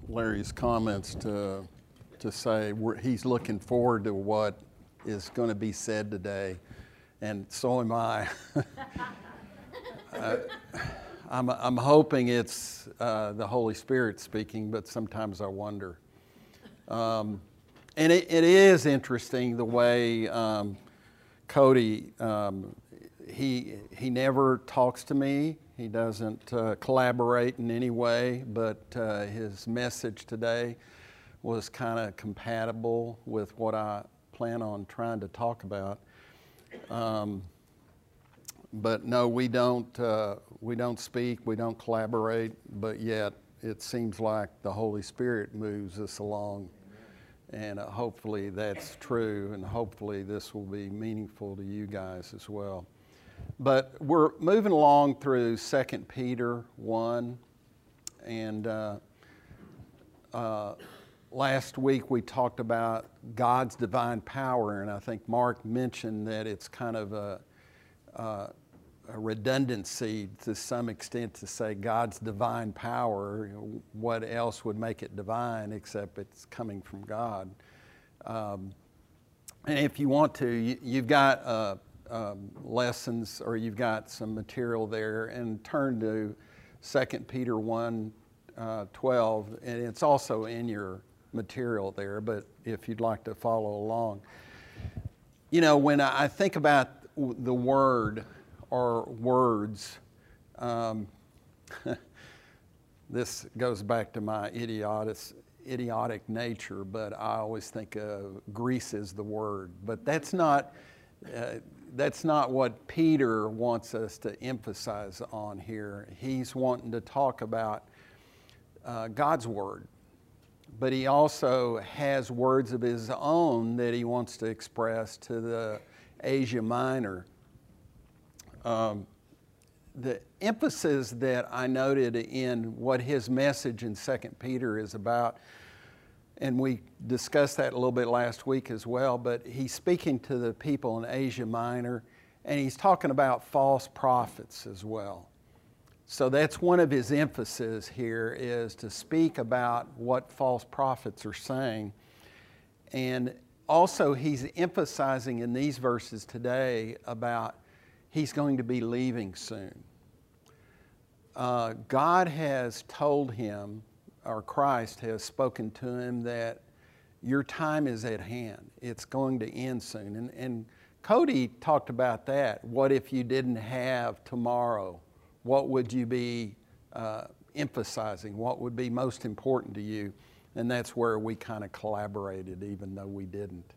Larry's comments to say he's looking forward to what is going to be said today, and so am I. I'm hoping it's the Holy Spirit speaking, but sometimes I wonder. And it is interesting the way Cody, he never talks to me. He doesn't collaborate in any way, but his message today was kind of compatible with what I plan on trying to talk about. But no, we don't speak, we don't collaborate, but yet it seems like the Holy Spirit moves us along. And hopefully that's true, and hopefully this will be meaningful to you guys as well. But we're moving along through 2 Peter 1, and last week we talked about God's divine power, and I think Mark mentioned that it's kind of a redundancy to some extent to say God's divine power. What else would make it divine except it's coming from God? And if you want to, you've got lessons, or you've got some material there, and turn to 2 Peter 1, 12, and it's also in your material there, but if you'd like to follow along. You know, when I think about the word or words, this goes back to my idiotic nature, but I always think Greece is the word. But that's not what Peter wants us to emphasize on here. He's wanting to talk about God's Word. But he also has words of his own that he wants to express to the Asia Minor. The emphasis that I noted in what his message in 2 Peter is about, and we discussed that a little bit last week as well, but he's speaking to the people in Asia Minor, and he's talking about false prophets as well. So that's one of his emphasis here, is to speak about what false prophets are saying. And also he's emphasizing in these verses today about he's going to be leaving soon. God has told him, or Christ has spoken to him, that your time is at hand. It's going to end soon. And Cody talked about that. What if you didn't have tomorrow? What would you be emphasizing? What would be most important to you? And that's where we kind of collaborated, even though we didn't.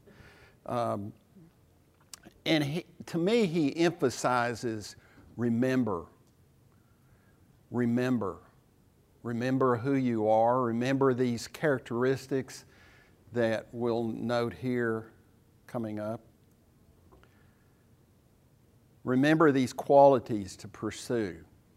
And to me, he emphasizes remember. Remember. Remember who you are. Remember these characteristics that we'll note here coming up. Remember these qualities to pursue.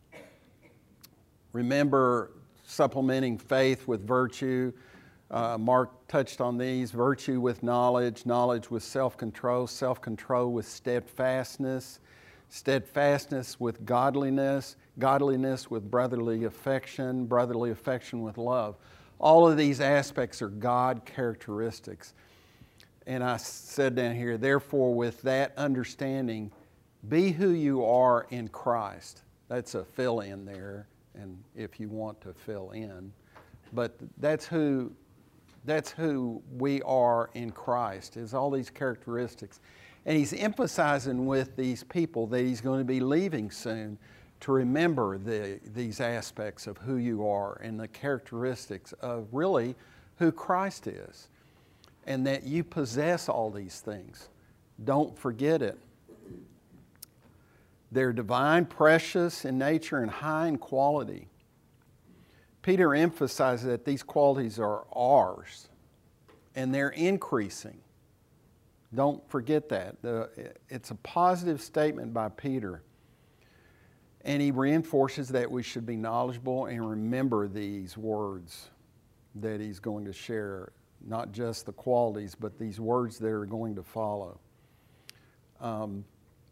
Remember supplementing faith with virtue. Mark touched on these. Virtue with knowledge, knowledge with self-control, self-control with steadfastness, steadfastness with godliness, godliness with brotherly affection with love. All of these aspects are God characteristics. And I said down here, therefore, with that understanding, be who you are in Christ. That's a fill-in there, and if you want to fill in. But that's who we are in Christ, is all these characteristics. And he's emphasizing with these people that he's going to be leaving soon to remember these aspects of who you are and the characteristics of really who Christ is, and that you possess all these things. Don't forget it. They're divine, precious in nature, and high in quality. Peter emphasizes that these qualities are ours, and they're increasing. Don't forget that. It's a positive statement by Peter. And he reinforces that we should be knowledgeable and remember these words that he's going to share, not just the qualities, but these words that are going to follow.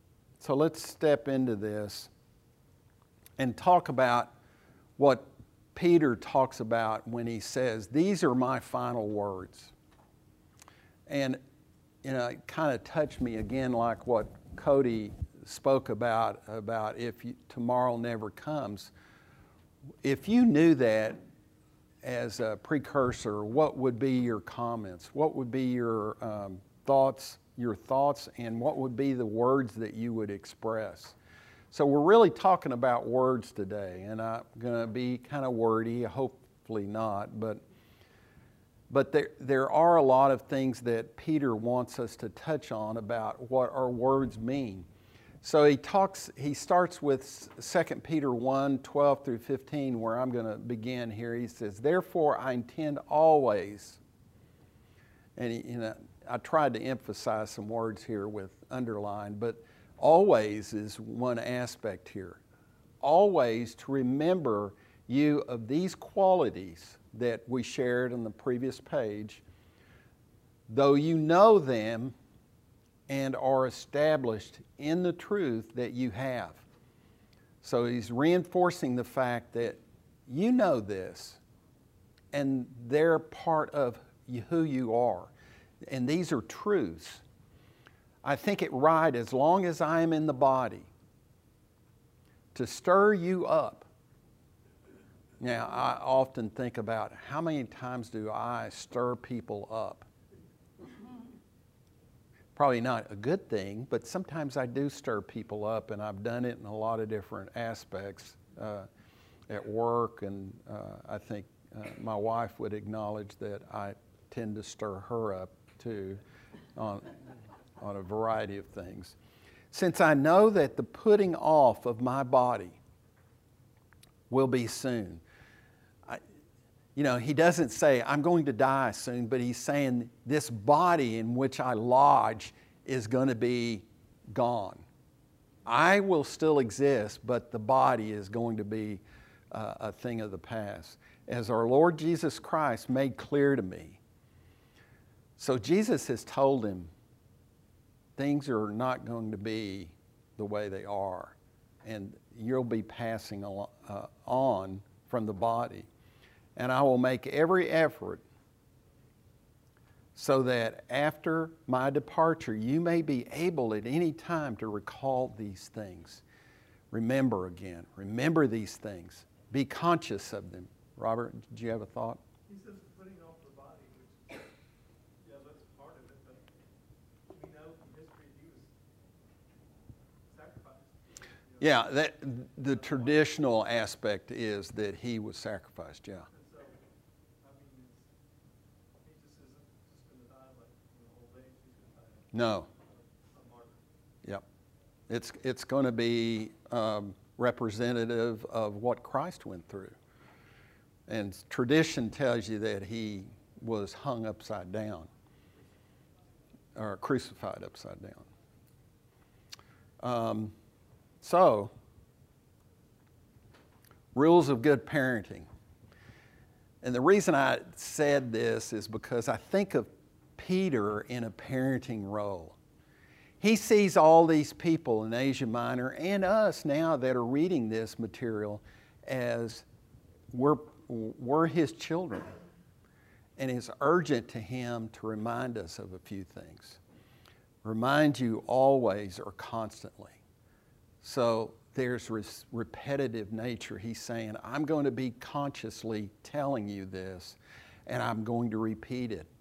So let's step into this and talk about what Peter talks about when he says, "These are my final words." And it kind of touched me again, like what Cody spoke about if tomorrow never comes. If you knew that as a precursor, what would be your comments? What would be your thoughts, and what would be the words that you would express? So we're really talking about words today, and I'm going to be kind of wordy, hopefully not, but there are a lot of things that Peter wants us to touch on about what our words mean. So he starts with 2 Peter 1, 12 through 15, where I'm going to begin here. He says, "Therefore I intend always," and I tried to emphasize some words here with underline, but always is one aspect here. Always to remember you of these qualities that we shared on the previous page, though you know them and are established in the truth that you have. So he's reinforcing the fact that you know this, and they're part of who you are. And these are truths. I think it right, as long as I am in the body, to stir you up. Now, I often think about how many times do I stir people up? Probably not a good thing, but sometimes I do stir people up, and I've done it in a lot of different aspects at work, and I think my wife would acknowledge that I tend to stir her up too on a variety of things. Since I know that the putting off of my body will be soon. He doesn't say, I'm going to die soon, but he's saying this body in which I lodge is going to be gone. I will still exist, but the body is going to be a thing of the past. As our Lord Jesus Christ made clear to me. So Jesus has told him, things are not going to be the way they are, and you'll be passing on from the body. And I will make every effort so that after my departure, you may be able at any time to recall these things. Remember again. Remember these things. Be conscious of them. Robert, did you have a thought? He says putting off the body, which, that's part of it, but we know from history he was sacrificed. Yeah, the traditional aspect is that he was sacrificed, yeah. No. Yep. It's going to be representative of what Christ went through. And tradition tells you that he was hung upside down or crucified upside down. So, rules of good parenting. And the reason I said this is because I think of Peter in a parenting role. He sees all these people in Asia Minor and us now that are reading this material as we're his children. And it's urgent to him to remind us of a few things. Remind you always or constantly. So there's repetitive nature. He's saying, I'm going to be consciously telling you this, and I'm going to repeat it.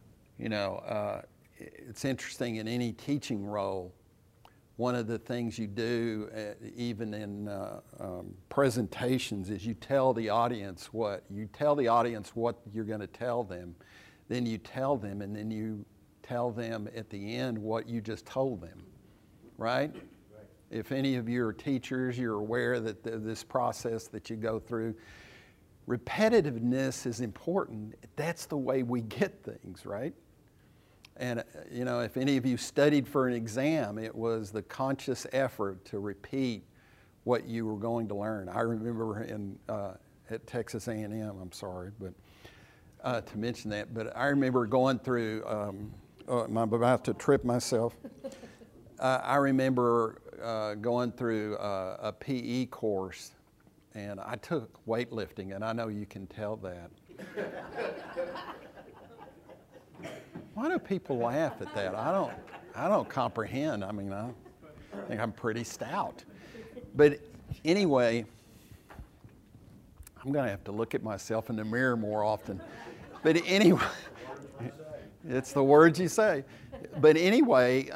It's interesting in any teaching role, one of the things you do, even in presentations, is you tell the audience what you're going to tell them. Then you tell them, and then you tell them at the end what you just told them, right? If any of you are teachers, you're aware that this process that you go through, repetitiveness is important. That's the way we get things, right? And, if any of you studied for an exam, it was the conscious effort to repeat what you were going to learn. I remember at Texas A&M, I'm sorry, but to mention that, but I remember going through, I'm about to trip myself. I remember going through a PE course And I took weightlifting, and I know you can tell that. Why do people laugh at that? I don't comprehend. I mean, I think I'm pretty stout. But anyway, I'm going to have to look at myself in the mirror more often. But anyway, it's the words you say. But anyway,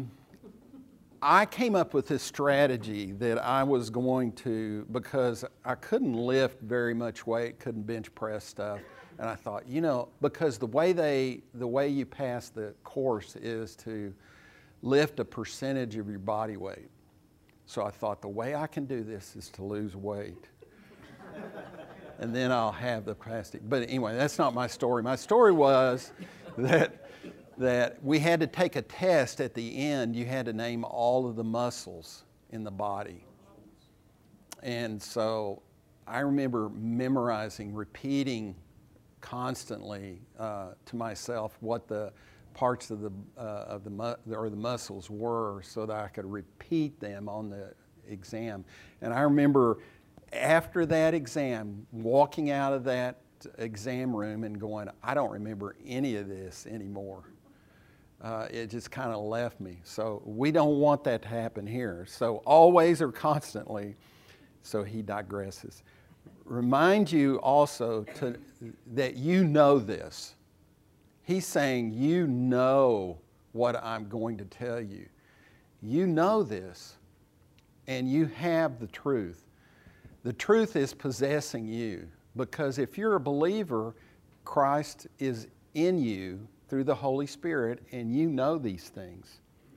I came up with this strategy that I was going to, because I couldn't lift very much weight, couldn't bench press stuff. And I thought, because the way you pass the course is to lift a percentage of your body weight. So I thought the way I can do this is to lose weight. And then I'll have the capacity. But anyway, that's not my story. My story was that we had to take a test at the end. You had to name all of the muscles in the body. And so I remember memorizing, repeating constantly to myself what the parts of the muscles were, so that I could repeat them on the exam. And I remember after that exam, walking out of that exam room and going, I don't remember any of this anymore. It just kind of left me. So we don't want that to happen here. So always or constantly, so he digresses. Remind you also that you know this. He's saying you know what I'm going to tell you. You know this, and you have the truth. The truth is possessing you, because if you're a believer, Christ is in you through the Holy Spirit, and you know these things.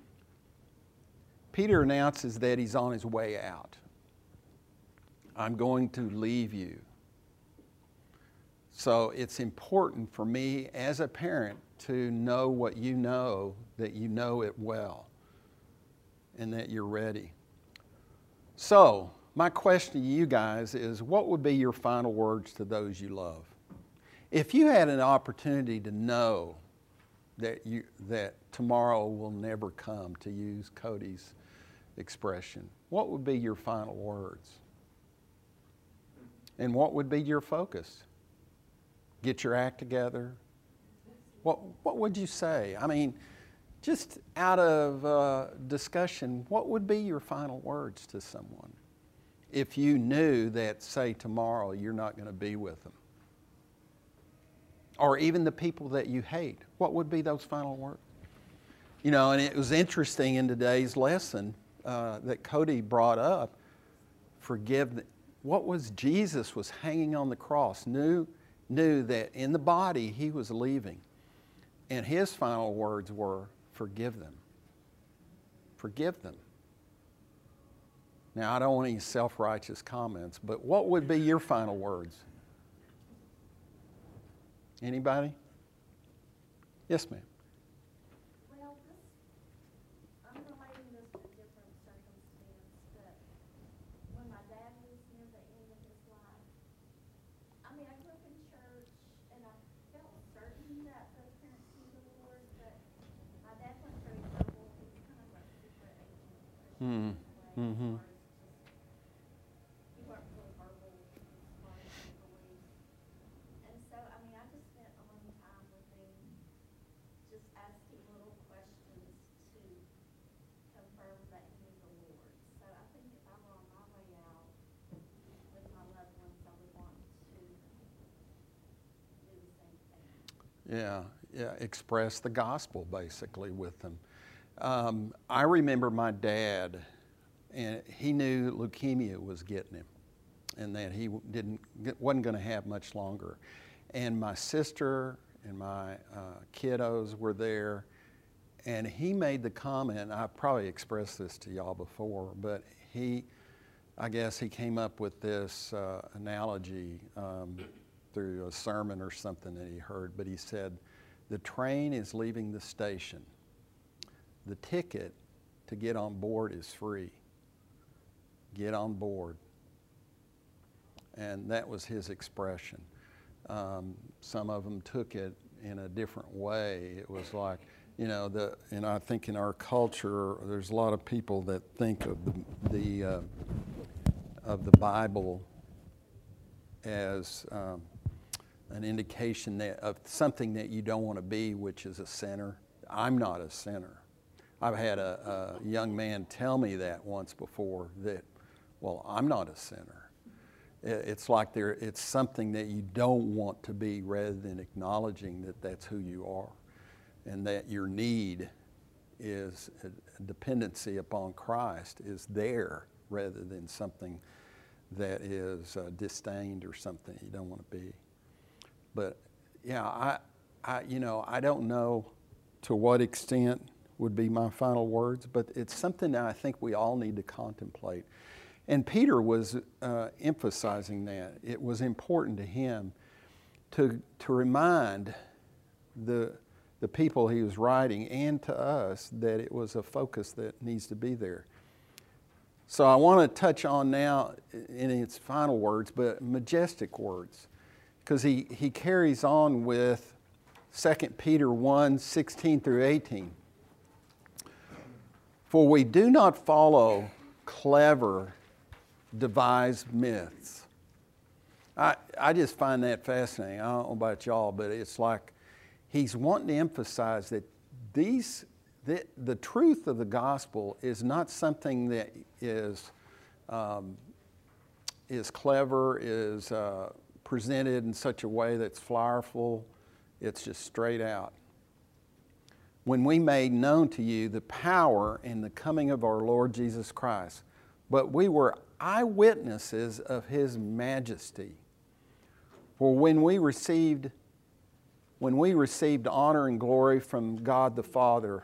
Peter announces that he's on his way out. I'm going to leave you. So it's important for me as a parent to know what you know, that you know it well, and that you're ready. So my question to you guys is, what would be your final words to those you love? If you had an opportunity to know that tomorrow will never come, to use Cody's expression, what would be your final words? And what would be your focus? Get your act together? What would you say? I mean, just out of discussion, what would be your final words to someone if you knew that, say, tomorrow you're not going to be with them? Or even the people that you hate, what would be those final words? And it was interesting in today's lesson that Cody brought up, what was Jesus was hanging on the cross, knew that in the body he was leaving. And his final words were, forgive them. Forgive them. Now, I don't want any self-righteous comments, but what would be your final words? Anybody? Yes, ma'am. Well, I'm relating this to a different circumstance, but when my dad was near the end of his life, I mean, I grew up in church, and I felt certain that both parents knew the Lord, but my dad went very verbal. He was kind of a secret agent. Mm-hmm. He weren't real verbal as far as his beliefs. And so, I mean, I just spent a long time with him, just asking little questions to confirm that he knew the Lord. So I think if I were on my way out with my loved ones, I would want to do the same thing. Yeah, express the gospel basically with them. I remember my dad, and he knew leukemia was getting him, and that he wasn't going to have much longer. And my sister and my kiddos were there, and he made the comment, I probably expressed this to y'all before, but I guess he came up with this analogy through a sermon or something that he heard, but he said, the train is leaving the station. The ticket to get on board is free. Get on board. And that was his expression. Some of them took it in a different way. It was like, and I think in our culture, there's a lot of people that think of the Bible as an indication of something that you don't want to be, which is a sinner. I'm not a sinner. I've had a young man tell me that once before, that, well, I'm not a sinner. It's like it's something that you don't want to be, rather than acknowledging that that's who you are, and that your need is a dependency upon Christ is there, rather than something that is disdained or something you don't want to be. But yeah, I don't know to what extent would be my final words, but it's something that I think we all need to contemplate. And Peter was emphasizing that. It was important to him to remind the people he was writing and to us that it was a focus that needs to be there. So I want to touch on now in its final words, but majestic words, because he carries on with 2 Peter 1, 16 through 18. For we do not follow clever, devised myths. I just find that fascinating. I don't know about y'all, but it's like he's wanting to emphasize that the truth of the gospel is not something that is clever, is presented in such a way that's flowerful. It's just straight out. When we made known to you the power and the coming of our Lord Jesus Christ, but we were eyewitnesses of His majesty. For when He received honor and glory from God the Father,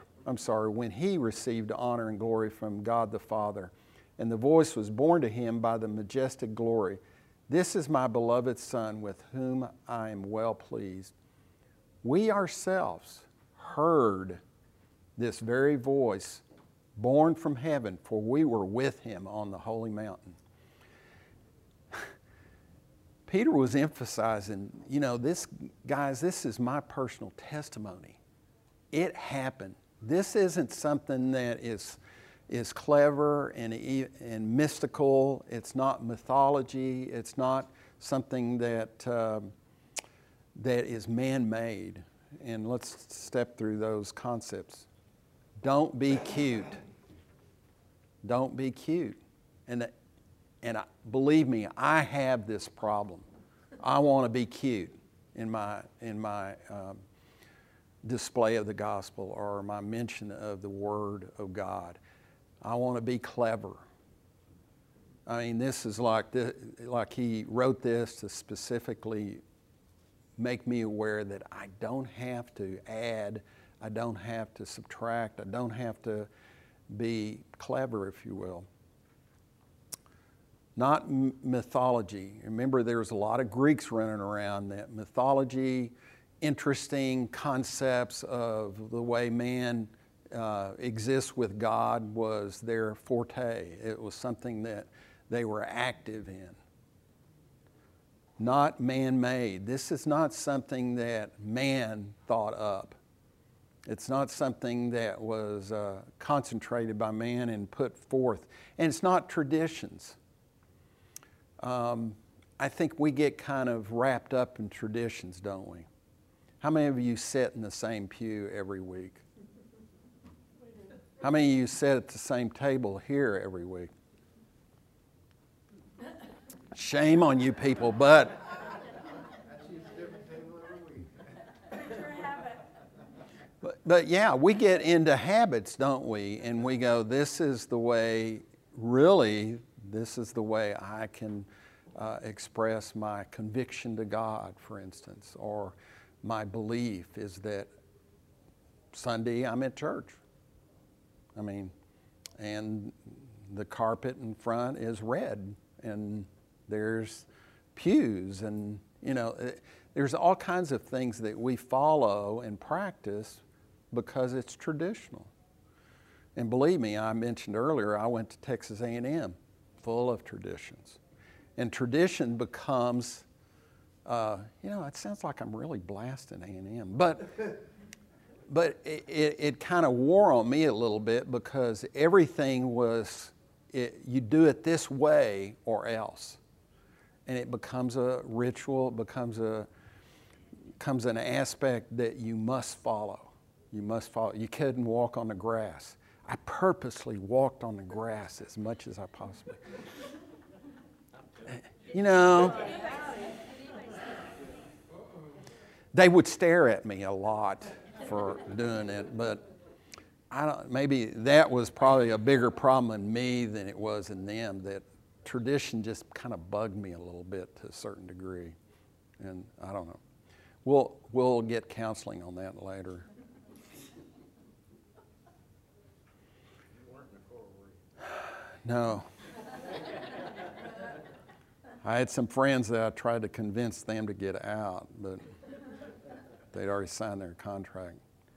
and the voice was borne to Him by the majestic glory, this is my beloved Son, with whom I am well pleased. We ourselves heard this very voice born from heaven, for we were with Him on the holy mountain. Peter was emphasizing, this is my personal testimony. It happened. This isn't something that is clever and mystical. It's not mythology. It's not something that is man-made. And let's step through those concepts. Don't be cute. Don't be cute. And believe me, I have this problem. I want to be cute in my display of the gospel or my mention of the Word of God. I want to be clever. I mean, this is like he wrote this to specifically make me aware that I don't have to add, I don't have to subtract, I don't have to be clever, if you will. Not mythology. Remember, there's a lot of Greeks running around that mythology, interesting concepts of the way man exists with God was their forte. It was something that they were active in. Not man-made. This is not something that man thought up. It's not something that was concentrated by man and put forth. And it's not traditions. I think we get kind of wrapped up in traditions, don't we? How many of you sit in the same pew every week? How many of you sit at the same table here every week? Shame on you people, but yeah, we get into habits, don't we? And we go, this is the way I can express my conviction to God, for instance, or my belief is that Sunday I'm at church. I mean, and the carpet in front is red, and there's pews, and there's all kinds of things that we follow and practice because it's traditional. And believe me, I mentioned earlier, I went to Texas A&M, full of traditions. And tradition becomes, it sounds like I'm really blasting A&M, but it kind of wore on me a little bit because everything was, you do it this way or else. and it becomes a ritual, it becomes an aspect that you must follow. You must follow. You couldn't walk on the grass. I purposely walked on the grass as much as I possibly. You know, they would stare at me a lot for doing it, but maybe that was probably a bigger problem in me than it was in them, that tradition just kind of bugged me a little bit to a certain degree. And I don't know. We'll get counseling on that later. You weren't Nicole, were you? No. I had some friends that I tried to convince them to get out, but they'd already signed their contract.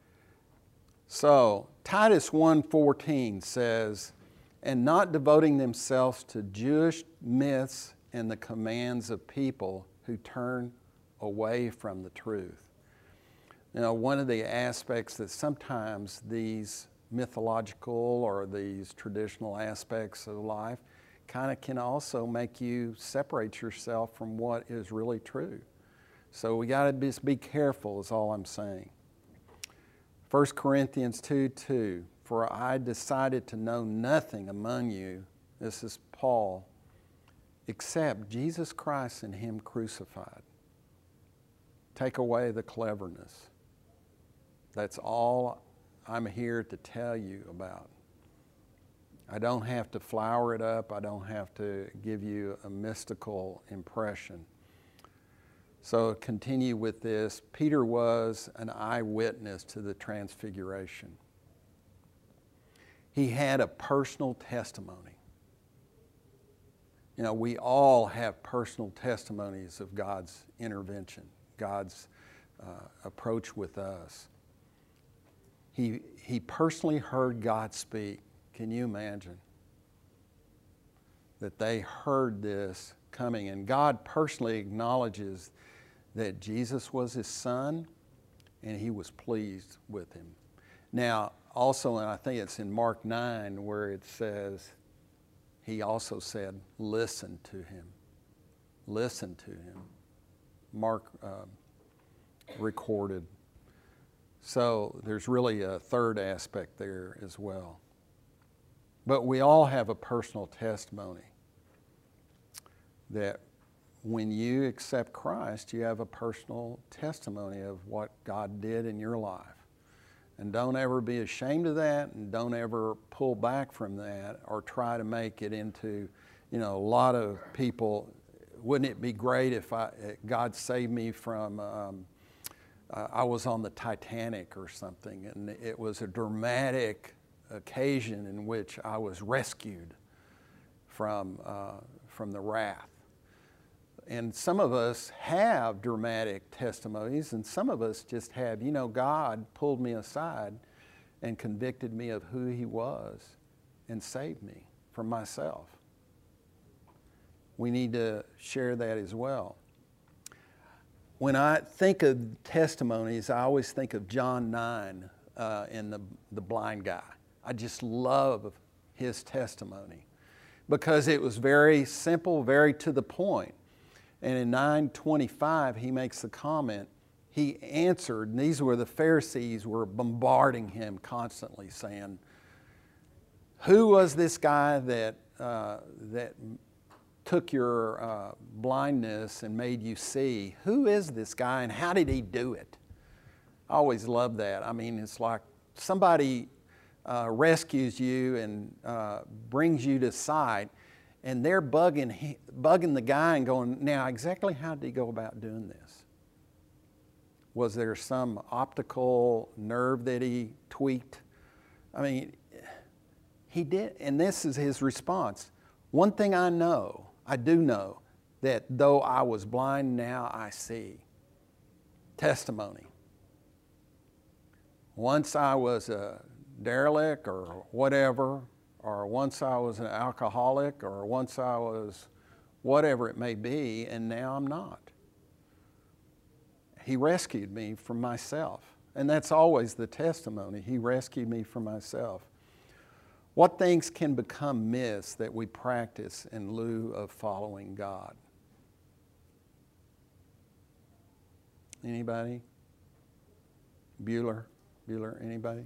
So Titus 1:14 says, and not devoting themselves to Jewish myths and the commands of people who turn away from the truth. Now, one of the aspects that sometimes these mythological or these traditional aspects of life kind of can also make you separate yourself from what is really true. So we got to just be careful is all I'm saying. 1 Corinthians 2:2, for I decided to know nothing among you, this is Paul, except Jesus Christ and Him crucified. Take away the cleverness. That's all I'm here to tell you about. I don't have to flower it up. I don't have to give you a mystical impression. So continue with this. Peter was an eyewitness to the transfiguration. He had a personal testimony. You know, we all have personal testimonies of God's intervention, God's approach with us. He personally heard God speak. Can you imagine that they heard this coming? And God personally acknowledges that Jesus was His Son and He was pleased with Him. Now, also, and I think it's in Mark 9 where it says, He also said, listen to Him. Listen to Him. Mark recorded. So there's really a third aspect there as well. But we all have a personal testimony that when you accept Christ, you have a personal testimony of what God did in your life. And don't ever be ashamed of that, and don't ever pull back from that or try to make it into, you know, a lot of people, wouldn't it be great if God saved me from, I was on the Titanic or something, and it was a dramatic occasion in which I was rescued from the wrath. And some of us have dramatic testimonies, and some of us just have, you know, God pulled me aside and convicted me of who He was and saved me from myself. We need to share that as well. When I think of testimonies, I always think of John 9 and the blind guy. I just love his testimony because it was very simple, very to the point. And in 9:25, he makes the comment, he answered, and these were the Pharisees were bombarding him constantly saying, who was this guy that took your blindness and made you see? Who is this guy and how did he do it? I always love that. I mean, it's like somebody rescues you and brings you to sight, and they're bugging the guy and going, now exactly how did he go about doing this? Was there some optical nerve that he tweaked? I mean, he did, and this is his response. One thing I do know, that though I was blind, now I see. Testimony. Once I was a derelict or whatever, or once I was an alcoholic, or once I was whatever it may be, and now I'm not. He rescued me from myself. And that's always the testimony. He rescued me from myself. What things can become myths that we practice in lieu of following God? Anybody? Bueller? Anybody?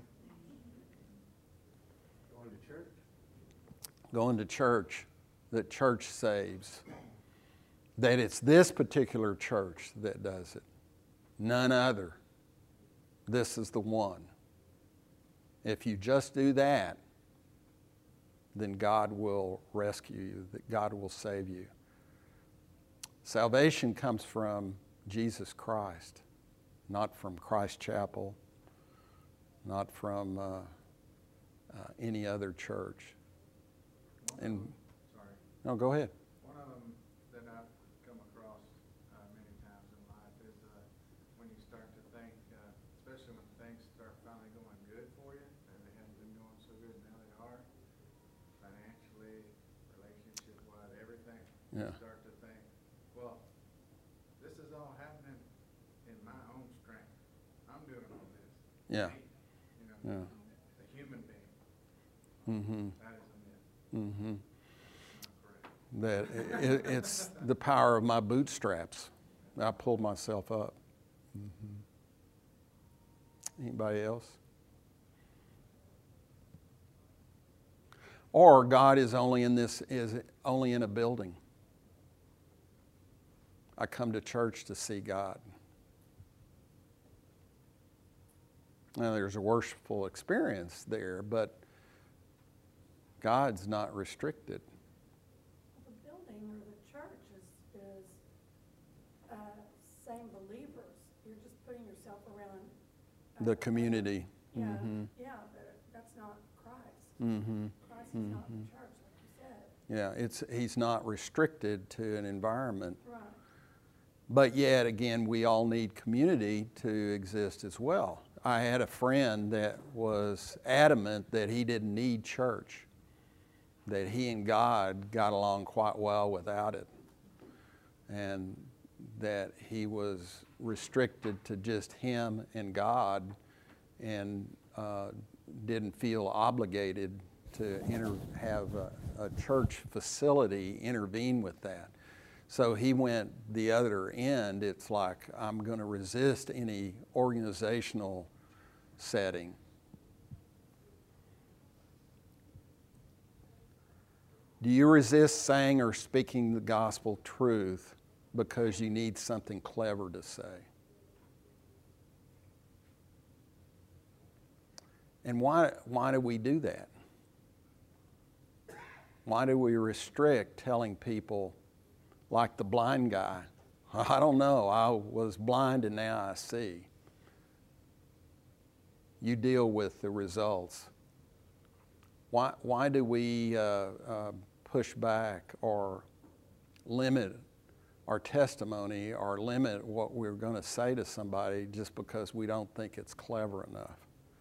Going to church? Going to church, that church saves. That it's this particular church that does it. None other. This is the one. If you just do that, then God will rescue you, that God will save you. Salvation comes from Jesus Christ, not from Christ Chapel, not from any other church. And Sorry. no, go ahead. One of them that I've come across many times in life is when you start to think, especially when things start finally going good for you, and they haven't been going so good, now they are, financially, relationship-wise, everything. Yeah. You start to think, well, this is all happening in my own strength. I'm doing all this. Yeah. Me, Yeah. a human being. Mm-hmm. That is a myth. Mm-hmm. Not correct. That it's the power of my bootstraps. I pulled myself up. Mm-hmm. Anybody else? Or God is only in a building. I come to church to see God. Now there's a worshipful experience there, but God's not restricted. The building or the church is same believers. You're just putting yourself around The community. Yeah, Mm-hmm. yeah, but that's not Christ. Mm-hmm. Christ is not the church, like you said. Yeah, he's not restricted to an environment. Right. But yet again, we all need community to exist as well. I had a friend that was adamant that he didn't need church, that he and God got along quite well without it, and that he was restricted to just him and God, and didn't feel obligated to have a church facility intervene with that. So he went the other end. It's like, I'm going to resist any organizational setting. Do you resist saying or speaking the gospel truth because you need something clever to say? And why do we do that? Why do we restrict telling people, like the blind guy, I don't know, I was blind and now I see? You deal with the results. Why do we push back or limit our testimony or limit what we're going to say to somebody just because we don't think it's clever enough?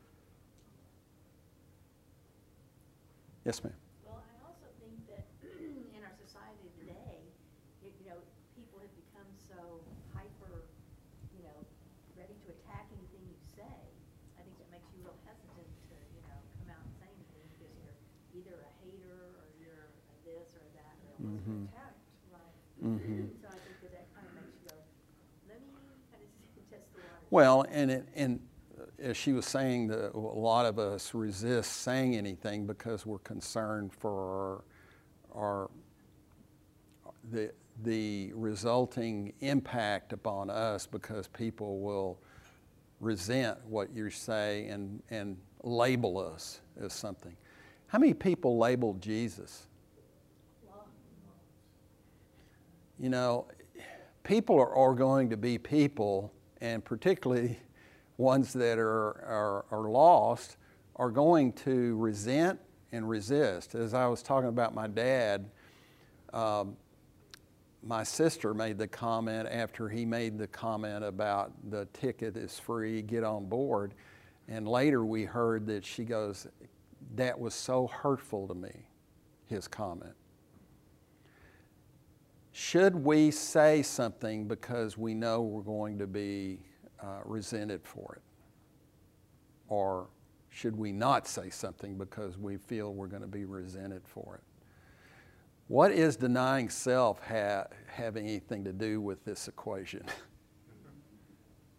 Yes, ma'am. Well, I also think that in our society today, people have become so hyper, ready to attack anything you say. I think that makes you real hesitant to, come out and say anything because you're either a hater or you're a this or that or Mhm. attacked, right? Mhm. So I think that kind of makes you go, let me kind of test the water. Well, and as she was saying, a lot of us resist saying anything because we're concerned for the resulting impact upon us, because people will resent what you say and label us as something. How many people labeled Jesus? People are going to be people, and particularly ones that are lost are going to resent and resist. As I was talking about my dad, my sister made the comment after he made the comment about the ticket is free, get on board. And later we heard that she goes, that was so hurtful to me, his comment. Should we say something because we know we're going to be resented for it? Or should we not say something because we feel we're going to be resented for it? What is denying self have anything to do with this equation?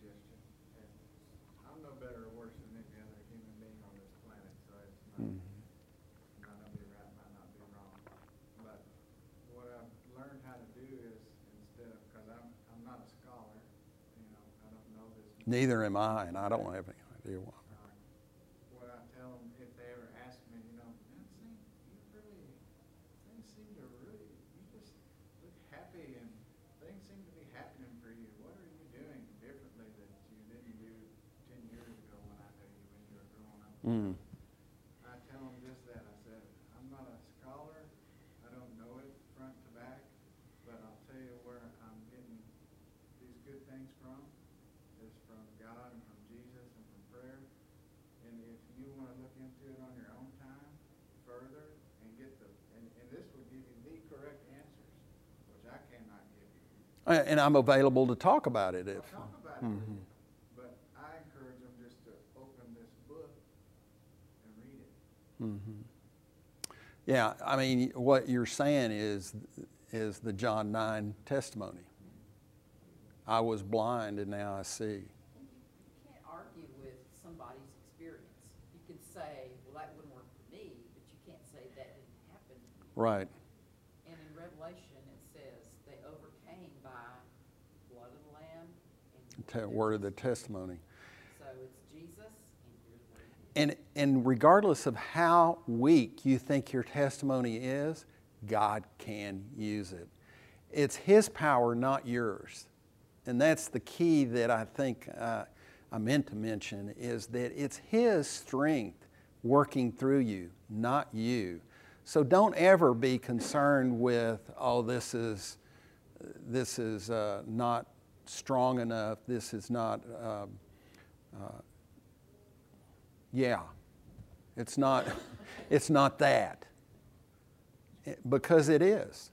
suggestion. And I'm no better or worse than any other human being on this planet, so it's not, might not be right, might not be wrong. But what I've learned how to do is, instead of, because I'm not a scholar, you know, I don't know this. Neither am I, and I don't have any idea why. What I tell them, if they ever ask me, you know, man, things seem to really, you just look happy and things seem to be happening for you. What are you doing differently that you didn't do 10 years ago when I knew you, when you were growing up? Mm. I tell them just that. I said, I'm not a scholar. I don't know it front to back, but I'll tell you where I'm getting these good things from is from God and from Jesus and from prayer. And if you want to look into it on your own time further and get and this will give you the correct answers, which I cannot give you. And I'm available to talk about it if. I'll talk about it with you. But I encourage them just to open this book and read it. Mm-hmm. Yeah, I mean, what you're saying is the John 9 testimony. I was blind and now I see. You can't argue with somebody's experience. You can say, well, that wouldn't work for me, but you can't say that didn't happen to you. Right. And in Revelation, it says they overcame by blood of the Lamb and Word of the testimony. So it's Jesus, and here's what he did. And regardless of how weak you think your testimony is, God can use it. It's His power, not yours. And that's the key that I think I meant to mention, is that it's His strength working through you, not you. So don't ever be concerned with, oh, this is not strong enough. This is not. It's not. It's not that. Because it is.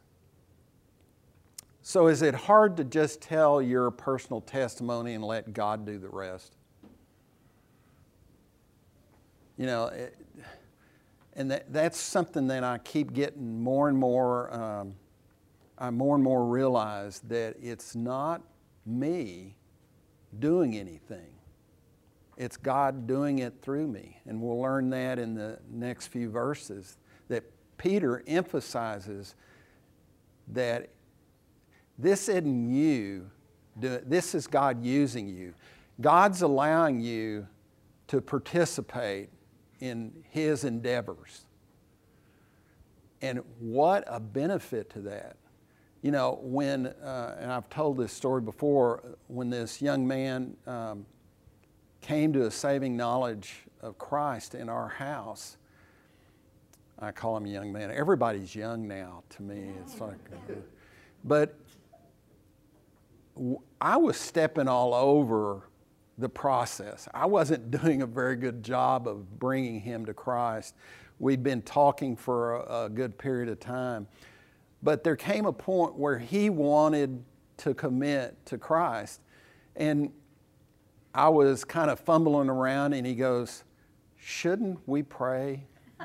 So is it hard to just tell your personal testimony and let God do the rest? You know, and that's something that I keep getting more and more. I more and more realize that it's not me doing anything. It's God doing it through me. And we'll learn that in the next few verses, that Peter emphasizes that this isn't you, this is God using you. God's allowing you to participate in His endeavors. And what a benefit to that. You know, when, and I've told this story before, when this young man came to a saving knowledge of Christ in our house, I call him a young man. Everybody's young now to me. It's like, but I was stepping all over the process. I wasn't doing a very good job of bringing him to Christ. We'd been talking for a good period of time. But there came a point where he wanted to commit to Christ. And I was kind of fumbling around, and he goes, "Shouldn't we pray?"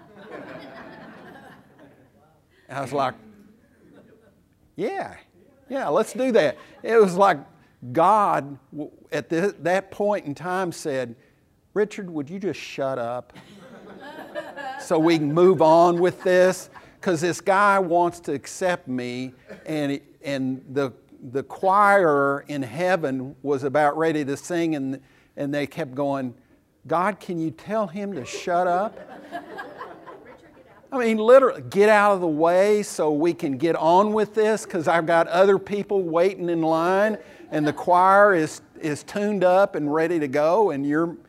I was like, yeah, let's do that. It was like God at that point in time said, "Richard, would you just shut up so we can move on with this? Because this guy wants to accept me," and the choir in heaven was about ready to sing, and they kept going, "God, can you tell him to shut up?" I mean, literally, get out of the way so we can get on with this, because I've got other people waiting in line, and the choir is tuned up and ready to go, and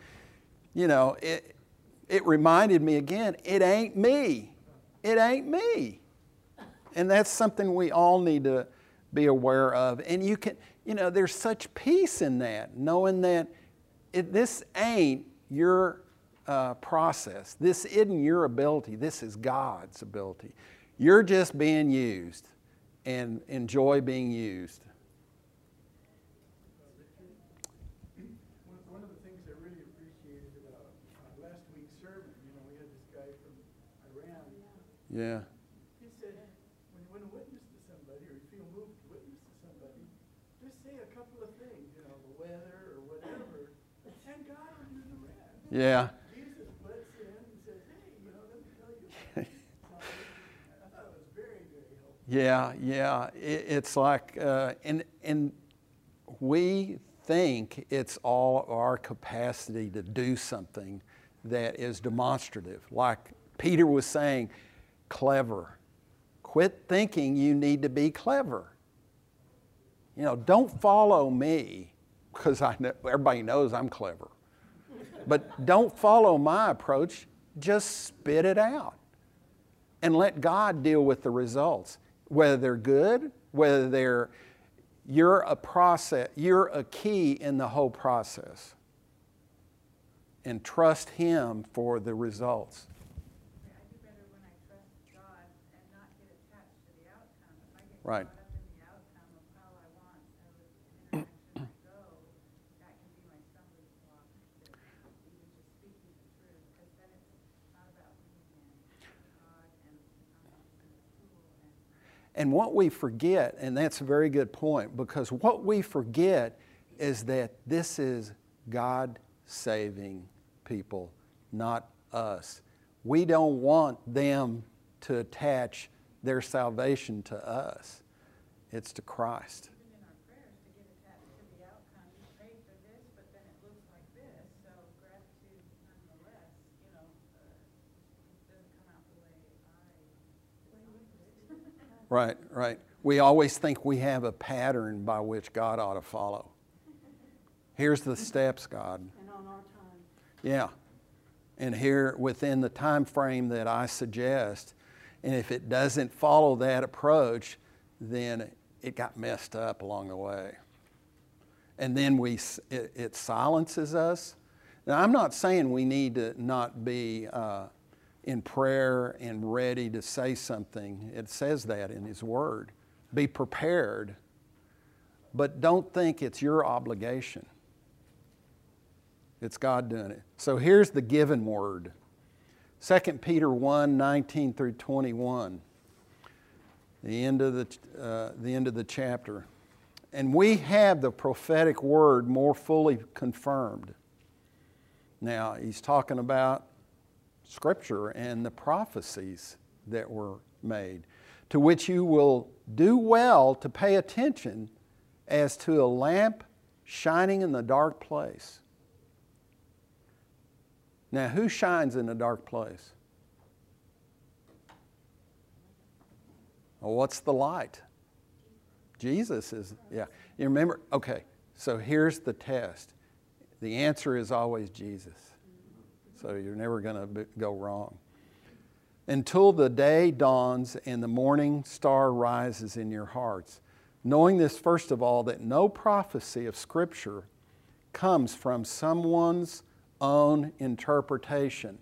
it reminded me again, it ain't me. It ain't me. And that's something we all need to be aware of. And there's such peace in that, knowing that this ain't your process. This isn't your ability. This is God's ability. You're just being used, and enjoy being used. One of the things I really appreciated about last week's sermon, we had this guy from Iran. Yeah. He said, when you want to witness to somebody, or you feel moved to witness to somebody, just say a couple of things, the weather or whatever. Yeah. Jesus blits in and says, hey, let me tell you about salvation. I thought it was very, very helpful. Yeah. It's like, and we think it's all our capacity to do something that is demonstrative. Like Peter was saying, clever. Quit thinking you need to be clever. Don't follow me, because everybody knows I'm clever. But don't follow my approach. Just spit it out and let God deal with the results. Whether they're good, whether you're a key in the whole process. And trust Him for the results. I do better when I trust God and not get attached to the outcome. If I get Right. caught up in the outcome of how I want an interaction to go, that can be my stumbling block to even just speaking the truth, because then it's not about me and God and I'm the tool. And what we forget, and that's a very good point, because what we forget is that this is God saving people, not us. We don't want them to attach their salvation to us. It's to Christ. Even in our prayers, to get attached to the outcome, you pray for this, but then it looks like this, so gratitude nonetheless, it doesn't come out the way Right. We always think we have a pattern by which God ought to follow. Here's the steps, God. And on our time. Yeah. And here within the time frame that I suggest, and if it doesn't follow that approach, then it got messed up along the way. And then it silences us. Now, I'm not saying we need to not be in prayer and ready to say something. It says that in His Word. Be prepared, but don't think it's your obligation. It's God doing it. So here's the given word. 2 Peter 1, 19 through 21. The end of the chapter. And we have the prophetic word more fully confirmed. Now, he's talking about Scripture and the prophecies that were made, to which you will do well to pay attention as to a lamp shining in the dark place. Now, who shines in a dark place? Well, what's the light? Jesus is, yeah. You remember? Okay, so here's the test. The answer is always Jesus. So you're never going to go wrong. Until the day dawns and the morning star rises in your hearts. Knowing this, first of all, that no prophecy of Scripture comes from someone's own interpretation.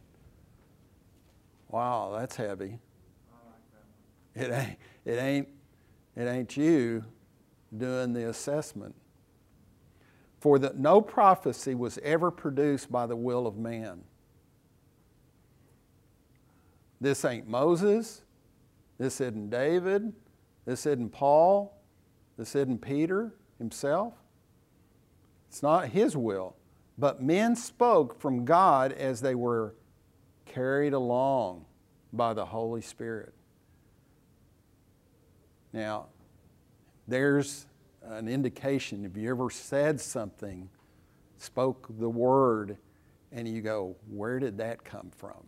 Wow, that's heavy. It ain't you doing the assessment. For that no prophecy was ever produced by the will of man. This ain't Moses. This isn't David. This isn't Paul. This isn't Peter himself. It's not his will. But men spoke from God as they were carried along by the Holy Spirit. Now, there's an indication. If you ever said something, spoke the word, and you go, where did that come from?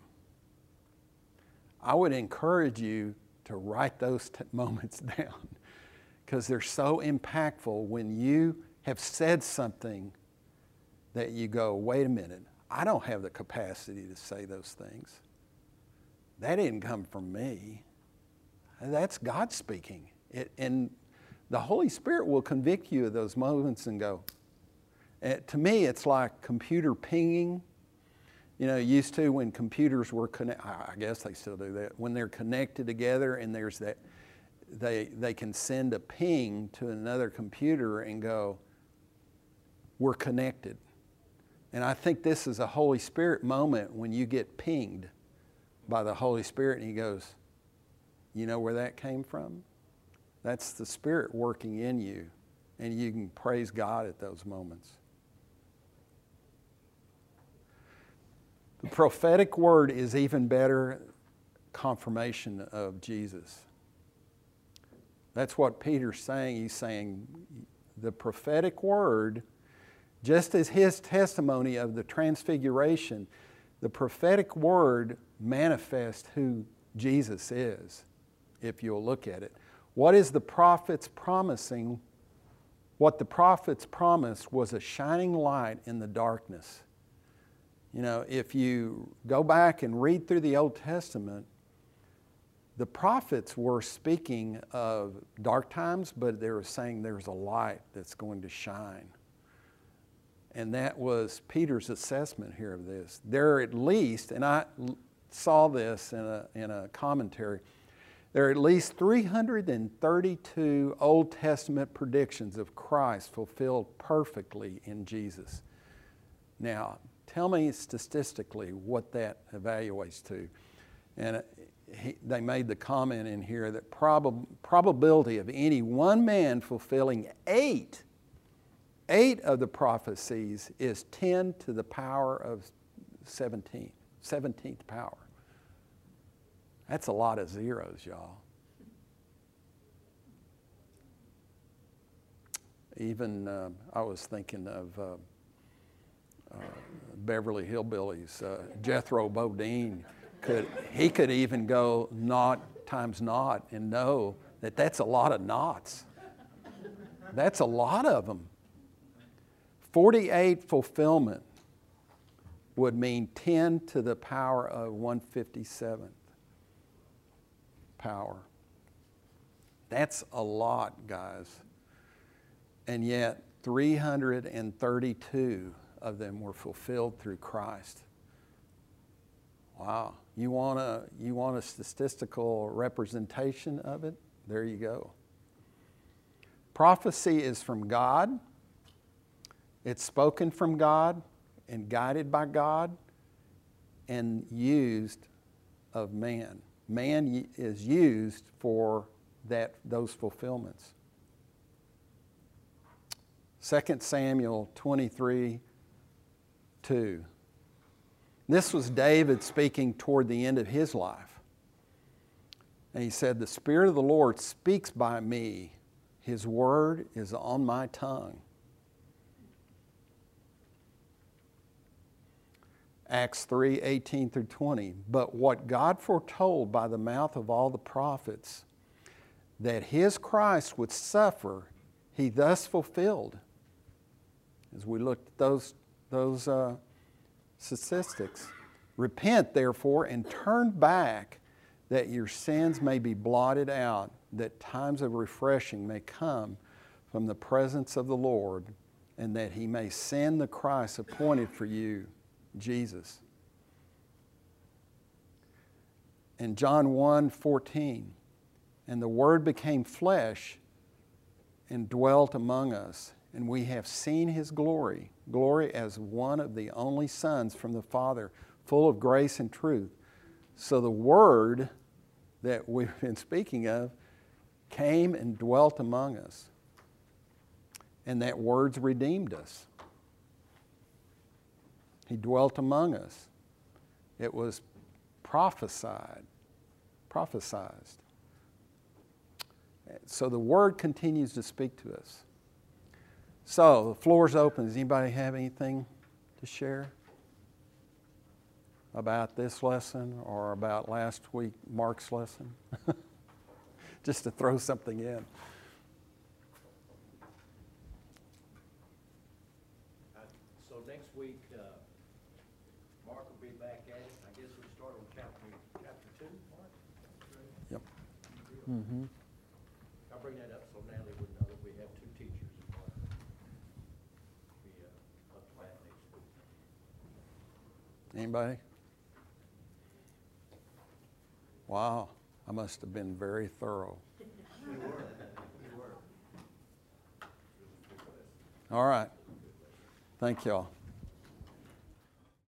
I would encourage you to write those moments down, because they're so impactful when you have said something that you go, wait a minute, I don't have the capacity to say those things. That didn't come from me. That's God speaking. And the Holy Spirit will convict you of those moments and go. To me, it's like computer pinging. Used to when computers were connected, I guess they still do that, when they're connected together and there's that, they can send a ping to another computer and go, we're connected. And I think this is a Holy Spirit moment when you get pinged by the Holy Spirit and He goes, you know where that came from? That's the Spirit working in you, and you can praise God at those moments. The prophetic word is even better confirmation of Jesus. That's what Peter's saying. He's saying the prophetic word, just as his testimony of the transfiguration, the prophetic word manifests who Jesus is, if you'll look at it. What is the prophets promising? What the prophets promised was a shining light in the darkness. You know, if you go back and read through the Old Testament, the prophets were speaking of dark times, but they were saying there's a light that's going to shine. And that was Peter's assessment here of this. There are at least, and I saw this in a commentary, there are at least 332 Old Testament predictions of Christ fulfilled perfectly in Jesus. Now, tell me statistically what that evaluates to. And they made the comment in here that probability of any one man fulfilling eight of the prophecies is 10 to the power of 17, 17th power. That's a lot of zeros, y'all. Even I was thinking of Beverly Hillbillies, Jethro Bodine. He could even go naught times naught and know that that's a lot of knots. That's a lot of them. 48 fulfillment would mean 10 to the power of 157th power. That's a lot, guys. And yet 332 of them were fulfilled through Christ. Wow. You want a statistical representation of it? There you go. Prophecy is from God. It's spoken from God and guided by God and used of man. Man is used for those fulfillments. 2 Samuel 23:2. This was David speaking toward the end of his life. And he said, "The Spirit of the Lord speaks by me. His word is on my tongue." Acts 3:18-20. But what God foretold by the mouth of all the prophets, that his Christ would suffer, he thus fulfilled. As we looked at those statistics. Repent, therefore, and turn back, that your sins may be blotted out, that times of refreshing may come from the presence of the Lord, and that he may send the Christ appointed for you, Jesus. In John 1:14, and the Word became flesh and dwelt among us, and we have seen his glory, glory as one of the only sons from the Father, full of grace and truth. So the Word that we've been speaking of came and dwelt among us. And that Word's redeemed us. He dwelt among us. It was prophesied. So the Word continues to speak to us. So the floor's open. Does anybody have anything to share about this lesson or about last week, Mark's lesson? Just to throw something in. So next week, Mark will be back at it. I guess we'll start on chapter 2, Mark? Yep. Mm-hmm. I'll bring that up so Natalie would know that we have 2 teachers. Be up to that next week. Anybody? Wow, I must have been very thorough. You were. All right. Thank y'all.